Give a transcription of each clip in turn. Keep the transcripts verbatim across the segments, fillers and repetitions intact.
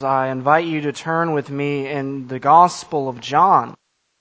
I invite you to turn with me in the Gospel of John.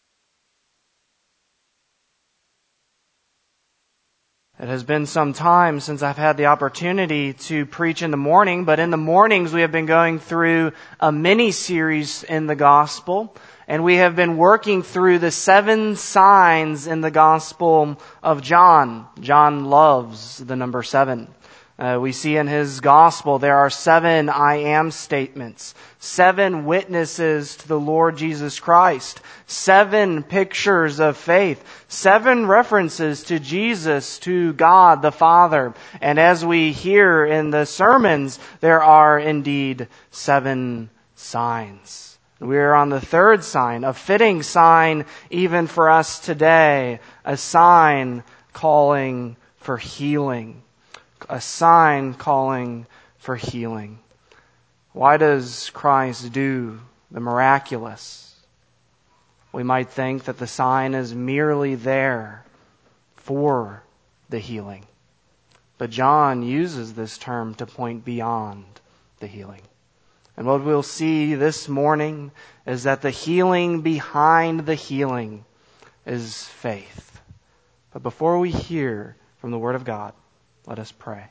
It has been some time since I've had the opportunity to preach in the morning, but in the mornings we have been going through a mini-series in the Gospel, and we have been working through the seven signs in the Gospel of John. John loves the number seven. Uh, we see in his gospel there are seven I am statements, seven witnesses to the Lord Jesus Christ, seven pictures of faith, seven references to Jesus, to God the Father. And as we hear in the sermons, there are indeed seven signs. We are on the third sign, a fitting sign even for us today, a sign calling for healing. A sign calling for healing. Why does Christ do the miraculous? We might think that the sign is merely there for the healing. But John uses this term to point beyond the healing. And what we'll see this morning is that the healing behind the healing is faith. But before we hear from the Word of God, let us pray.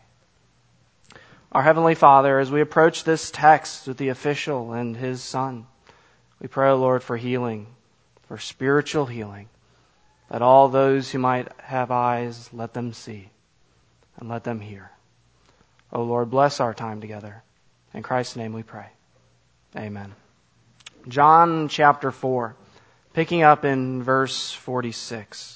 Our Heavenly Father, as we approach this text with the official and his Son, we pray, O Lord, for healing, for spiritual healing, that all those who might have eyes, let them see and let them hear. O Lord, bless our time together. In Christ's name we pray. Amen. John chapter four, picking up in verse forty-six.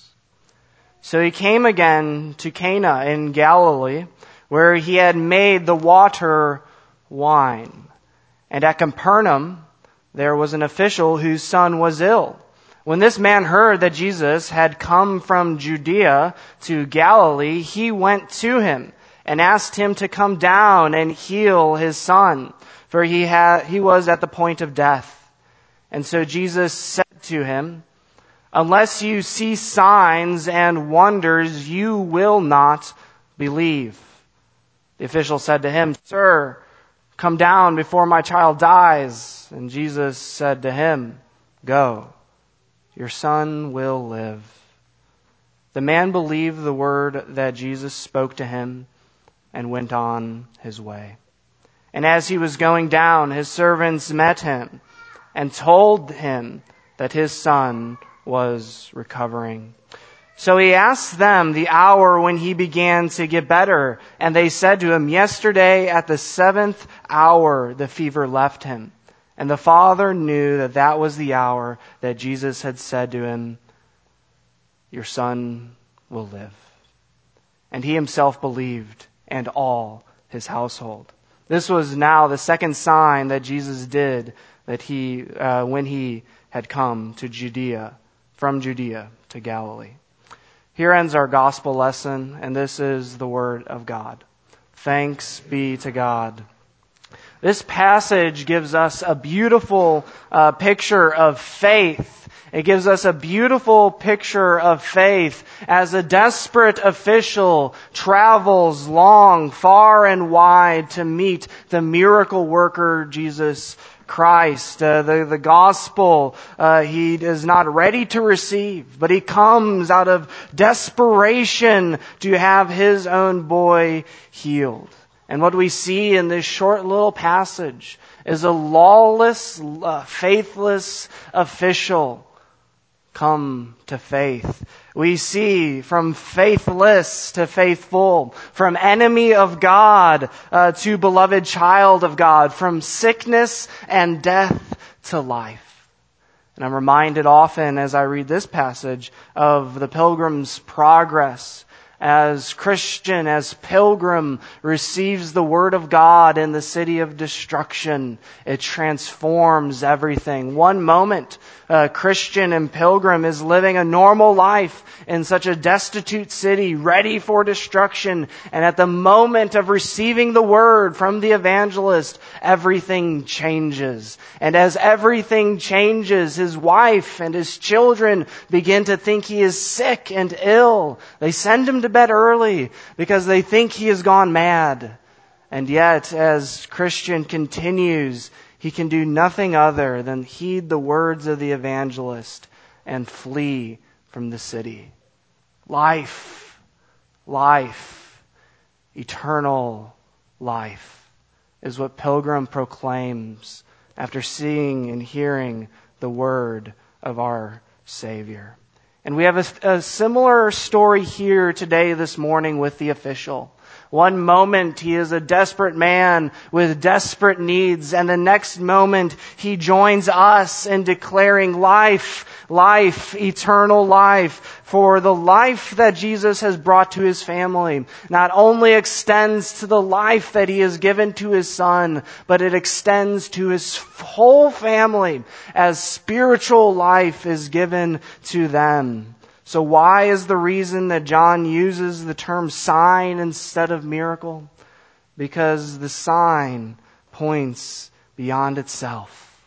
So he came again to Cana in Galilee, where he had made the water wine. And at Capernaum there was an official whose son was ill. When this man heard that Jesus had come from Judea to Galilee, he went to him and asked him to come down and heal his son, for he had he was at the point of death. And so Jesus said to him, "Unless you see signs and wonders, you will not believe." The official said to him, "Sir, come down before my child dies." And Jesus said to him, "Go, your son will live." The man believed the word that Jesus spoke to him and went on his way. And as he was going down, his servants met him and told him that his son was recovering. So he asked them the hour when he began to get better, and they said to him, "Yesterday at the seventh hour the fever left him." And the father knew that that was the hour that Jesus had said to him, "Your son will live." And he himself believed, and all his household. This was now the second sign that Jesus did that he uh, when he had come to Judea, from Judea to Galilee. Here ends our gospel lesson, and this is the word of God. Thanks be to God. This passage gives us a beautiful uh, picture of faith. It gives us a beautiful picture of faith as a desperate official travels long, far and wide to meet the miracle worker Jesus Christ. Uh, the, the gospel uh, he is not ready to receive, but he comes out of desperation to have his own boy healed. And what we see in this short little passage is a lawless, uh, faithless official come to faith. We see from faithless to faithful, from enemy of God uh, to beloved child of God, from sickness and death to life. And I'm reminded often as I read this passage of the Pilgrim's Progress. As Christian, as pilgrim receives the word of God in the city of destruction, it transforms everything. One moment, a Christian and pilgrim is living a normal life in such a destitute city, ready for destruction. And at the moment of receiving the word from the evangelist, everything changes. And as everything changes, his wife and his children begin to think he is sick and ill. They send him to bed early because they think he has gone mad. And yet, as Christian continues, he can do nothing other than heed the words of the evangelist and flee from the city. Life, life, eternal life is what Pilgrim proclaims after seeing and hearing the word of our Savior. And we have a, a similar story here today, this morning, with the official. One moment he is a desperate man with desperate needs, and the next moment he joins us in declaring life, life, eternal life. For the life that Jesus has brought to his family not only extends to the life that he has given to his son, but it extends to his whole family as spiritual life is given to them. So why is the reason that John uses the term sign instead of miracle? Because the sign points beyond itself.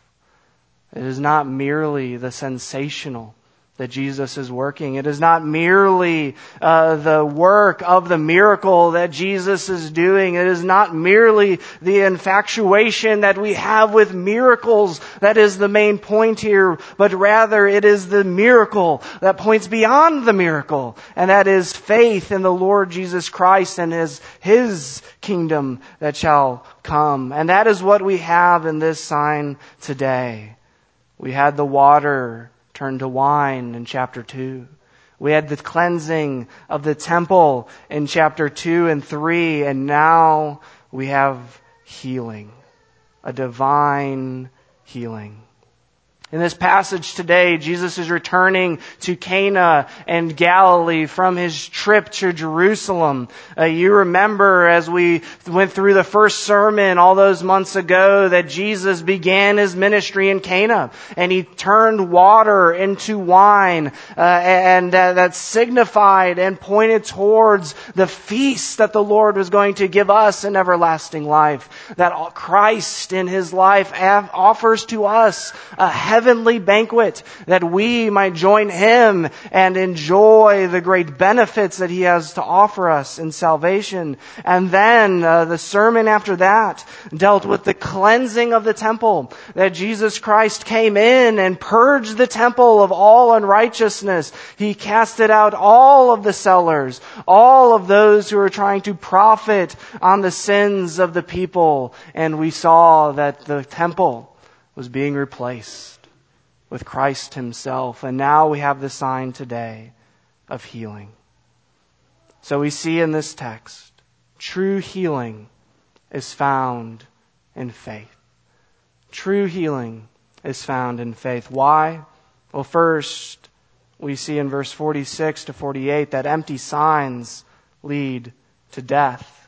It is not merely the sensational that Jesus is working. It is not merely uh, the work of the miracle that Jesus is doing. It is not merely the infatuation that we have with miracles that is the main point here, but rather it is the miracle that points beyond the miracle, and that is faith in the Lord Jesus Christ and His, His kingdom that shall come. And that is what we have in this sign today. We had the water turned to wine in chapter two. We had the cleansing of the temple in chapter two and three, and now we have healing, a divine healing. In this passage today, Jesus is returning to Cana and Galilee from his trip to Jerusalem. Uh, you remember as we went through the first sermon all those months ago that Jesus began his ministry in Cana, and he turned water into wine, uh, and uh, that signified and pointed towards the feast that the Lord was going to give us in everlasting life. That Christ in his life offers to us a heavenly heavenly banquet that we might join him and enjoy the great benefits that he has to offer us in salvation. And then uh, the sermon after that dealt with the cleansing of the temple, that Jesus Christ came in and purged the temple of all unrighteousness. He casted out all of the sellers, all of those who were trying to profit on the sins of the people. And we saw that the temple was being replaced with Christ himself. And now we have the sign today of healing. So we see in this text, true healing is found in faith. True healing is found in faith. Why? Well, first, we see in verse forty-six to forty-eight that empty signs lead to death.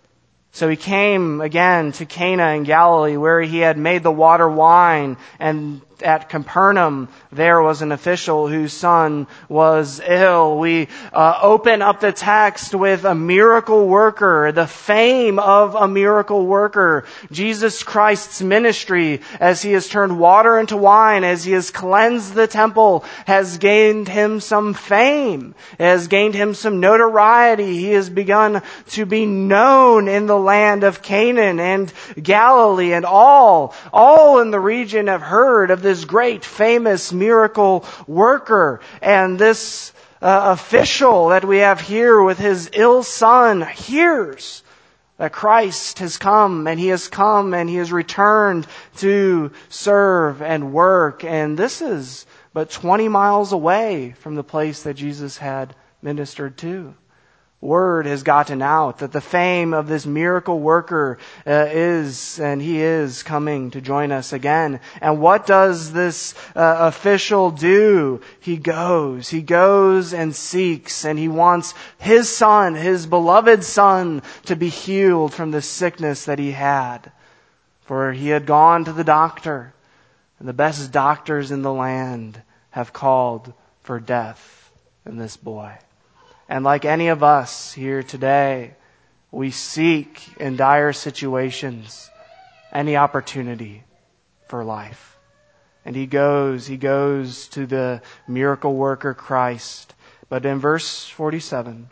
So he came again to Cana in Galilee, where he had made the water wine, and at Capernaum, there was an official whose son was ill. We uh, open up the text with a miracle worker, the fame of a miracle worker. Jesus Christ's ministry, as he has turned water into wine, as he has cleansed the temple, has gained him some fame, has gained him some notoriety. He has begun to be known in the land of Canaan and Galilee, and all, all in the region have heard of this This great famous miracle worker. And this uh, official that we have here with his ill son hears that Christ has come, and he has come and he has returned to serve and work. And this is but twenty miles away from the place that Jesus had ministered to. Word has gotten out that the fame of this miracle worker uh, is, and he is coming to join us again. And what does this uh, official do? He goes. He goes and seeks, and he wants his son, his beloved son, to be healed from the sickness that he had. For he had gone to the doctor, and the best doctors in the land have called for death in this boy. And like any of us here today, we seek in dire situations any opportunity for life. And he goes, he goes to the miracle worker Christ. But in verse forty-seven,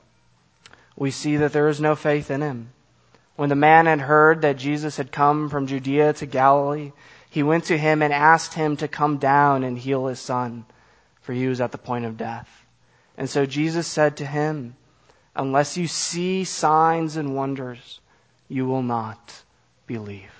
we see that there is no faith in him. When the man had heard that Jesus had come from Judea to Galilee, He went to him and asked him to come down and heal his son, for he was at the point of death. And so Jesus said to him, unless you see signs and wonders, you will not believe.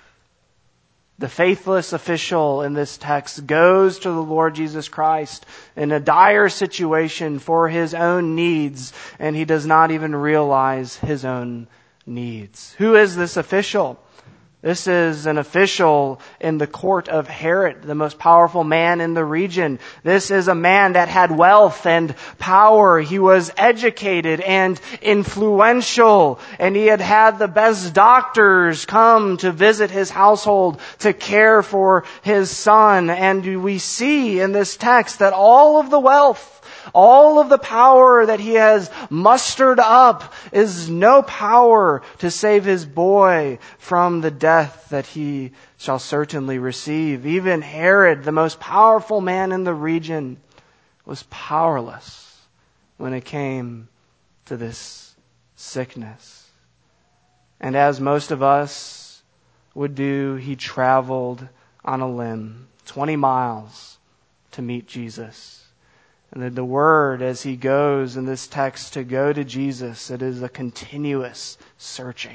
The faithless official in this text goes to the Lord Jesus Christ in a dire situation for his own needs, and he does not even realize his own needs. Who is this official? This is an official in the court of Herod, the most powerful man in the region. This is a man that had wealth and power. He was educated and influential, and he had had the best doctors come to visit his household to care for his son. And we see in this text that all of the wealth, all of the power that he has mustered up is no power to save his boy from the death that he shall certainly receive. Even Herod, the most powerful man in the region, was powerless when it came to this sickness. And as most of us would do, he traveled on a limb, twenty miles, to meet Jesus. And then the word, as he goes in this text to go to Jesus, it is a continuous searching.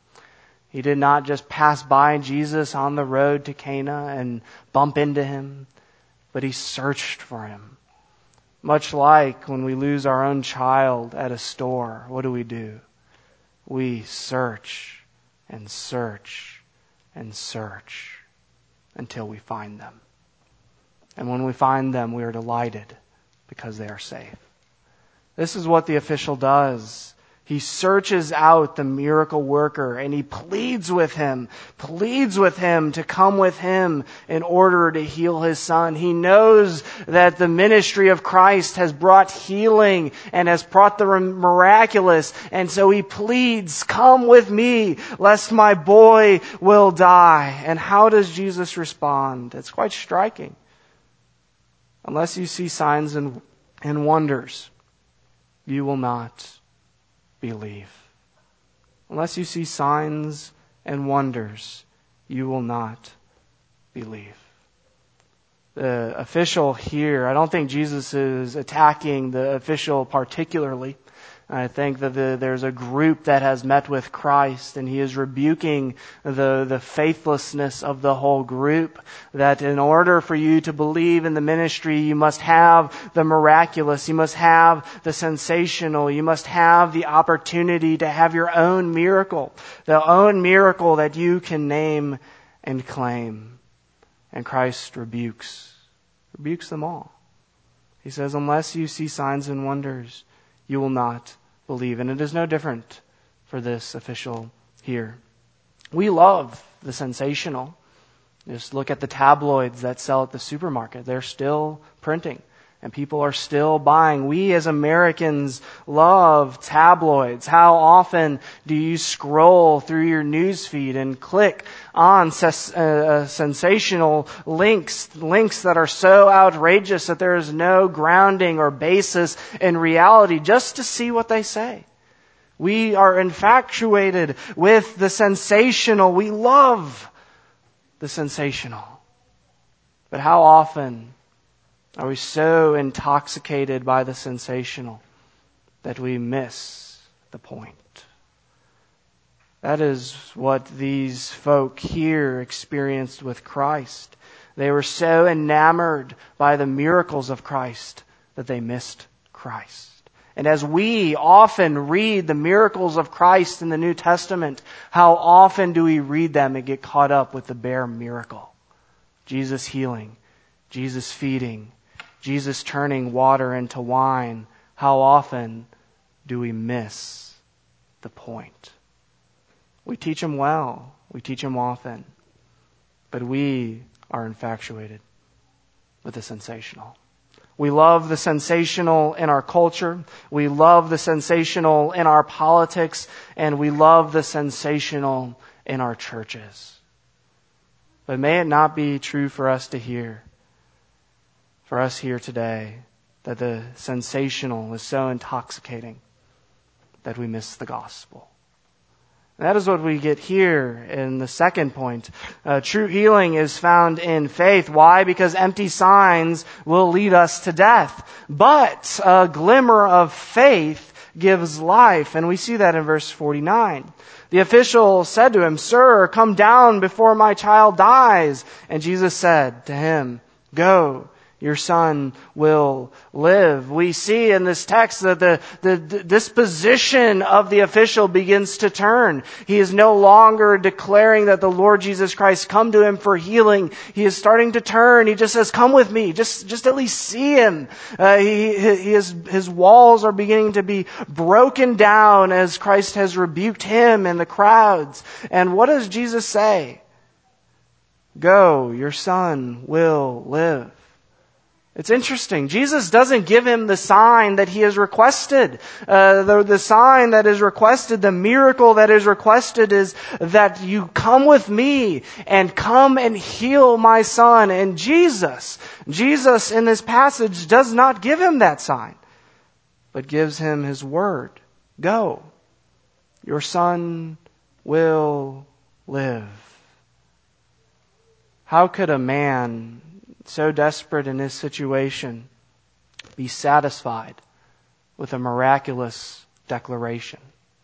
He did not just pass by Jesus on the road to Cana and bump into him, but he searched for him. Much like when we lose our own child at a store, what do we do? We search and search and search until we find them. And when we find them, we are delighted, because they are safe. This is what the official does. He searches out the miracle worker and he pleads with him, pleads with him to come with him in order to heal his son. He knows that the ministry of Christ has brought healing and has brought the miraculous. And so he pleads, come with me, lest my boy will die. And how does Jesus respond? It's quite striking. Unless you see signs and, and wonders, you will not believe. Unless you see signs and wonders, you will not believe. The official here, I don't think Jesus is attacking the official particularly. I think that the, there's a group that has met with Christ, and he is rebuking the, the faithlessness of the whole group. That in order for you to believe in the ministry, you must have the miraculous, you must have the sensational, you must have the opportunity to have your own miracle, the own miracle that you can name and claim. And Christ rebukes, rebukes them all. He says, unless you see signs and wonders, you will not believe. And it is no different for this official here. We love the sensational. Just look at the tabloids that sell at the supermarket. They're still printing, and people are still buying. We as Americans love tabloids. How often do you scroll through your news feed and click on ses- uh, sensational links, links that are so outrageous that there is no grounding or basis in reality, just to see what they say? We are infatuated with the sensational. We love the sensational. But how often are we so intoxicated by the sensational that we miss the point? That is what these folk here experienced with Christ. They were so enamored by the miracles of Christ that they missed Christ. And as we often read the miracles of Christ in the New Testament, how often do we read them and get caught up with the bare miracle? Jesus healing, Jesus feeding, Jesus turning water into wine. How often do we miss the point? We teach them well. We teach them often. But we are infatuated with the sensational. We love the sensational in our culture. We love the sensational in our politics. And we love the sensational in our churches. But may it not be true for us to hear, for us here today, that the sensational is so intoxicating that we miss the gospel. That is what we get here in the second point. Uh, true healing is found in faith. Why? Because empty signs will lead us to death. But a glimmer of faith gives life. And we see that in verse forty-nine. The official said to him, "Sir, come down before my child dies." And Jesus said to him, "Go. Your son will live." We see in this text that the, the, the disposition of the official begins to turn. He is no longer declaring that the Lord Jesus Christ come to him for healing. He is starting to turn. He just says, "Come with me. Just, just at least see him." Uh, he, he is, his walls are beginning to be broken down as Christ has rebuked him and the crowds. And what does Jesus say? "Go, your son will live." It's interesting. Jesus doesn't give him the sign that he has requested. Uh, the, the sign that is requested, the miracle that is requested is that you come with me and come and heal my son. And Jesus, Jesus in this passage does not give him that sign, but gives him his word. Go. Your son will live. How could a man so desperate in his situation be satisfied with a miraculous declaration?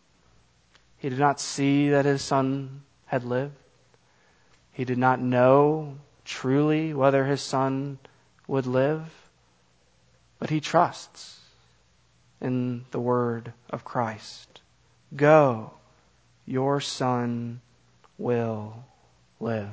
He did not see that his son had lived. He did not know truly whether his son would live, but he trusts in the word of Christ. Go, your son will live.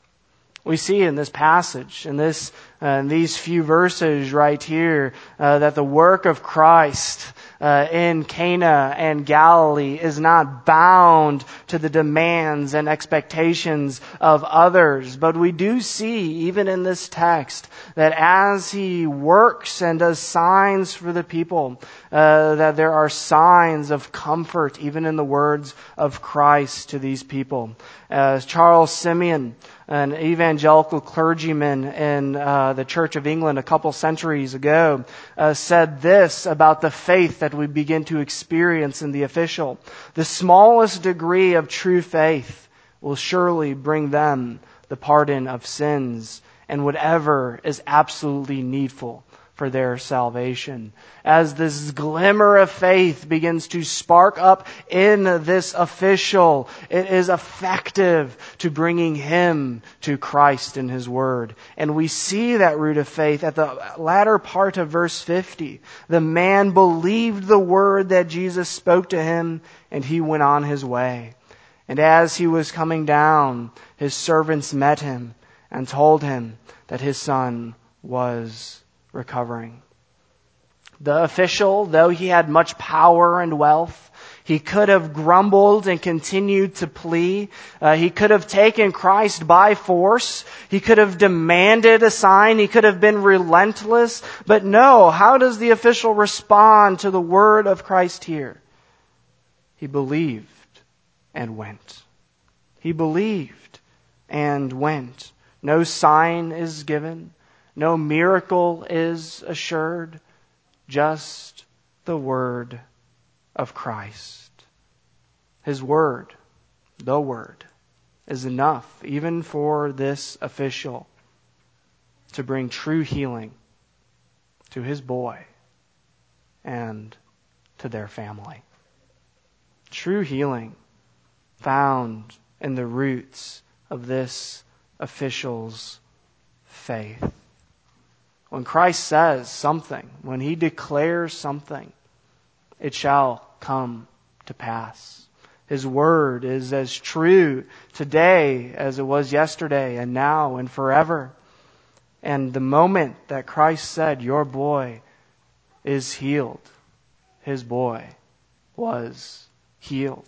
We see in this passage, in this, uh, in these few verses right here, uh, that the work of Christ uh, in Cana and Galilee is not bound to the demands and expectations of others. But we do see, even in this text, that as he works and does signs for the people, uh, that there are signs of comfort, even in the words of Christ to these people. As Charles Simeon, an evangelical clergyman in uh, the Church of England a couple centuries ago, uh, said this about the faith that we begin to experience in the official. The smallest degree of true faith will surely bring them the pardon of sins and whatever is absolutely needful for their salvation. As this glimmer of faith begins to spark up in this official, it is effective to bringing him to Christ in his word. And we see that root of faith at the latter part of verse fifty. The man believed the word that Jesus spoke to him, and he went on his way. And as he was coming down, his servants met him and told him that his son was recovering. The official, though he had much power and wealth, he could have grumbled and continued to plea. Uh, he could have taken Christ by force. He could have demanded a sign. He could have been relentless. But no, how does the official respond to the word of Christ here? He believed and went. He believed and went. No sign is given. No miracle is assured, just the word of Christ. His word, the word, is enough even for this official to bring true healing to his boy and to their family. True healing found in the roots of this official's faith. When Christ says something, when he declares something, it shall come to pass. His word is as true today as it was yesterday and now and forever. And the moment that Christ said, "Your boy is healed," his boy was healed.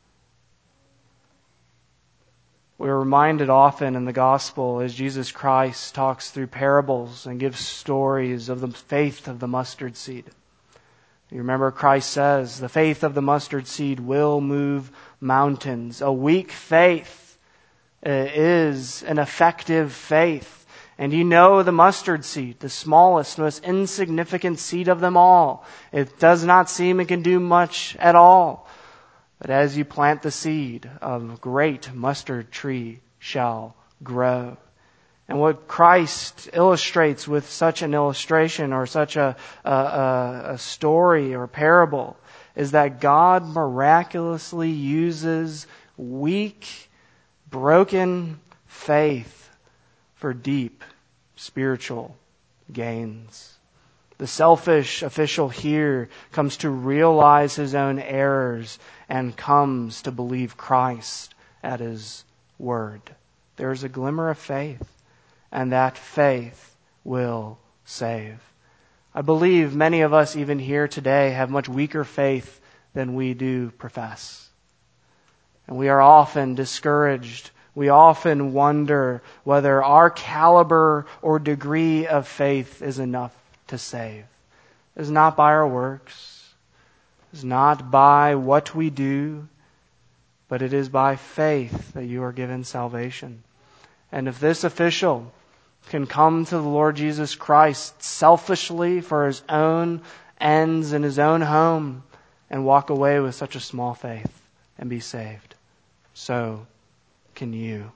We're reminded often in the gospel as Jesus Christ talks through parables and gives stories of the faith of the mustard seed. You remember Christ says, the faith of the mustard seed will move mountains. A weak faith is an effective faith. And you know the mustard seed, the smallest, most insignificant seed of them all. It does not seem it can do much at all. But as you plant the seed, a great mustard tree shall grow. And what Christ illustrates with such an illustration or such a, a, a story or parable is that God miraculously uses weak, broken faith for deep spiritual gains. The selfish official here comes to realize his own errors and comes to believe Christ at His word. There is a glimmer of faith, and that faith will save. I believe many of us even here today have much weaker faith than we do profess. And we are often discouraged. We often wonder whether our caliber or degree of faith is enough to save. It is not by our works. It is not by what we do. But it is by faith that you are given salvation. And if this official can come to the Lord Jesus Christ selfishly for his own ends in his own home and walk away with such a small faith and be saved, so can you.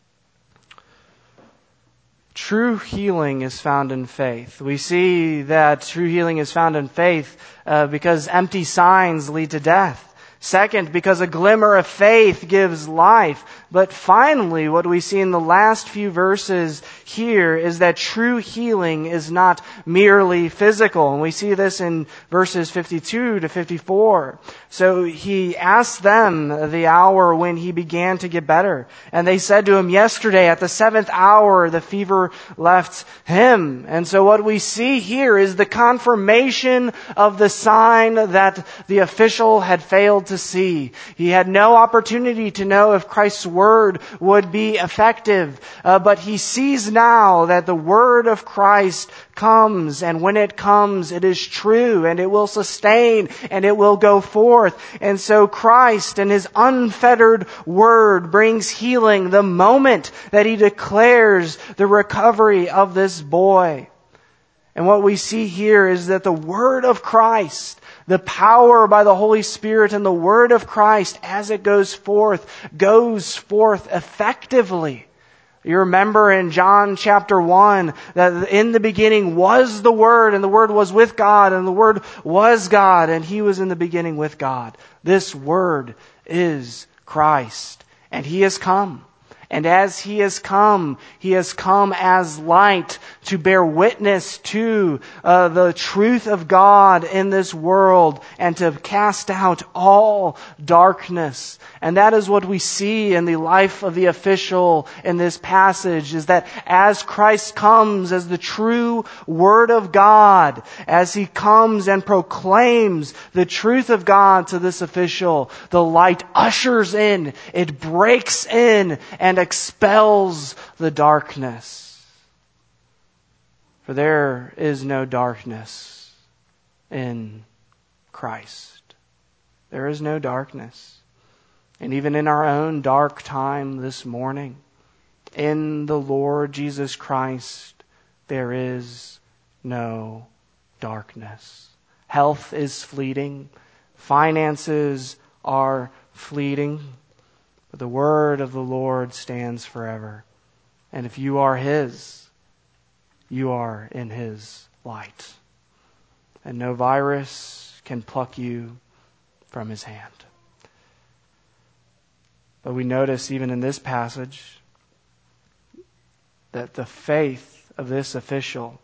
True healing is found in faith. We see that true healing is found in faith uh, because empty signs lead to death. Second, because a glimmer of faith gives life. But finally, what we see in the last few verses here is that true healing is not merely physical. And we see this in verses fifty-two to fifty-four. So he asked them the hour when he began to get better. And they said to him, yesterday at the seventh hour, the fever left him. And so what we see here is the confirmation of the sign that the official had failed to see. He had no opportunity to know if Christ's word would be effective, uh, but he sees now that the word of Christ comes, and when it comes, it is true, and it will sustain, and it will go forth. And so Christ and His unfettered word brings healing the moment that He declares the recovery of this boy. And what we see here is that the word of Christ, the power by the Holy Spirit and the word of Christ as it goes forth, goes forth effectively. You remember in John chapter one that in the beginning was the Word, and the Word was with God, and the Word was God, and He was in the beginning with God. This Word is Christ, and He has come. And as He has come, He has come as light to bear witness to uh, the truth of God in this world and to cast out all darkness. And that is what we see in the life of the official in this passage, is that as Christ comes as the true Word of God, as He comes and proclaims the truth of God to this official, the light ushers in, it breaks in and expels the darkness. For there is no darkness in Christ. There is no darkness. And even in our own dark time this morning, in the Lord Jesus Christ, there is no darkness. Health is fleeting. Finances are fleeting. But the word of the Lord stands forever. And if you are His, you are in His light. And no virus can pluck you from His hand. But we notice even in this passage that the faith of this official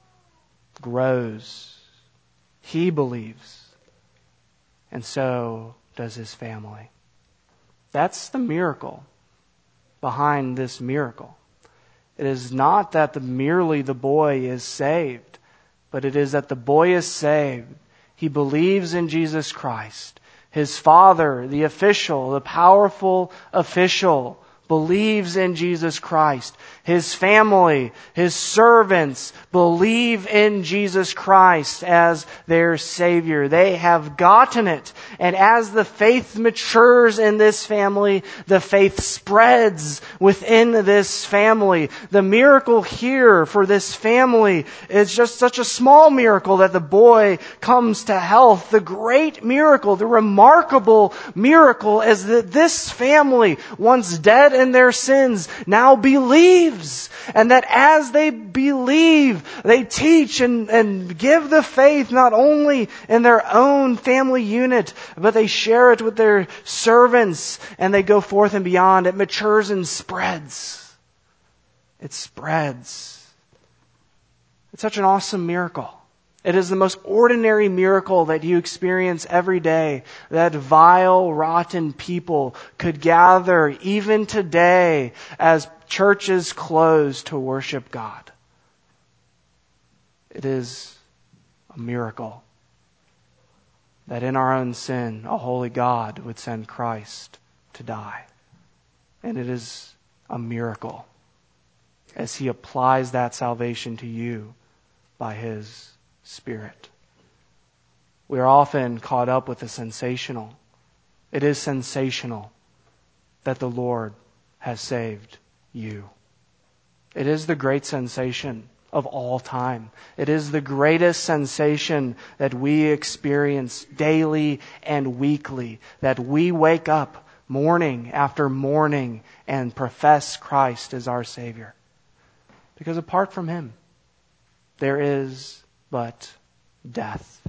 grows. He believes. And so does his family. That's the miracle behind this miracle. It is not that the, merely the boy is saved, but it is that the boy is saved. He believes in Jesus Christ. His father, the official, the powerful official, believes in Jesus Christ. His family, his servants believe in Jesus Christ as their Savior. They have gotten it. And as the faith matures in this family, the faith spreads within this family. The miracle here for this family is just such a small miracle that the boy comes to health. The great miracle, the remarkable miracle is that this family, once dead in their sins, now believes. And that as they believe, they teach and, and give the faith not only in their own family unit, but they share it with their servants and they go forth and beyond. It matures and spreads. It spreads. It's such an awesome miracle. It is the most ordinary miracle that you experience every day, that vile, rotten people could gather even today as churches close to worship God. It is a miracle that in our own sin, a holy God would send Christ to die. And it is a miracle as He applies that salvation to you by His Spirit. We are often caught up with the sensational. It is sensational that the Lord has saved you. It is the great sensation of all time. It is the greatest sensation that we experience daily and weekly, that we wake up morning after morning and profess Christ as our Savior. Because apart from Him, there is but death.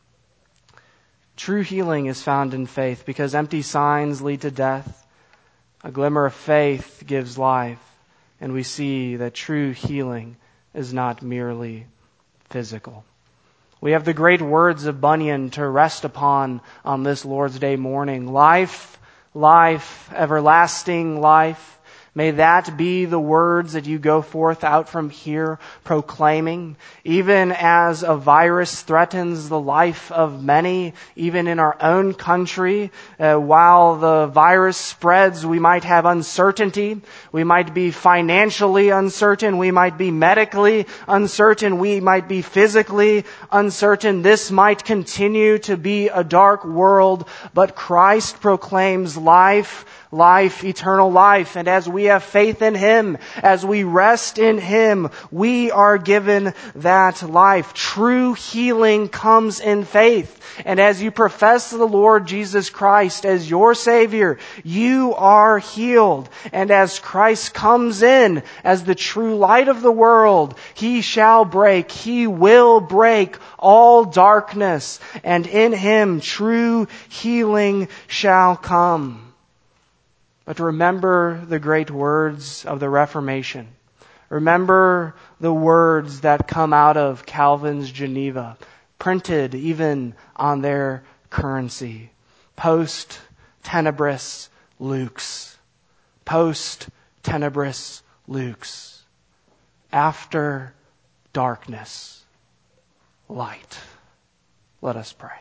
True healing is found in faith because empty signs lead to death. A glimmer of faith gives life. And we see that true healing is not merely physical. We have the great words of Bunyan to rest upon on this Lord's Day morning. Life, life, everlasting life. May that be the words that you go forth out from here proclaiming. Even as a virus threatens the life of many, even in our own country, uh, while the virus spreads, we might have uncertainty. We might be financially uncertain. We might be medically uncertain. We might be physically uncertain. This might continue to be a dark world, but Christ proclaims life, life, eternal life. And as we have faith in Him, as we rest in Him, we are given that life. True healing comes in faith. And as you profess the Lord Jesus Christ as your Savior, you are healed. And as Christ comes in as the true light of the world, He shall break, He will break all darkness. And in Him true healing shall come. But remember the great words of the Reformation. Remember the words that come out of Calvin's Geneva, printed even on their currency. Post tenebris lux. Post tenebris lux. After darkness, light. Let us pray.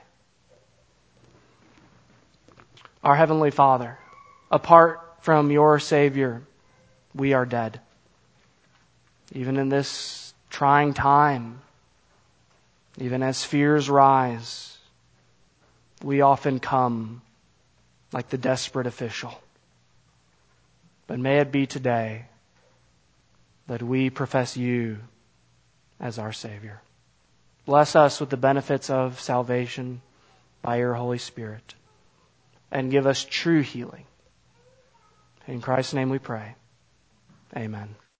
Our Heavenly Father, apart from your Savior, we are dead. Even in this trying time, even as fears rise, we often come like the desperate official. But may it be today that we profess you as our Savior. Bless us with the benefits of salvation by your Holy Spirit, and give us true healing. In Christ's name we pray. Amen.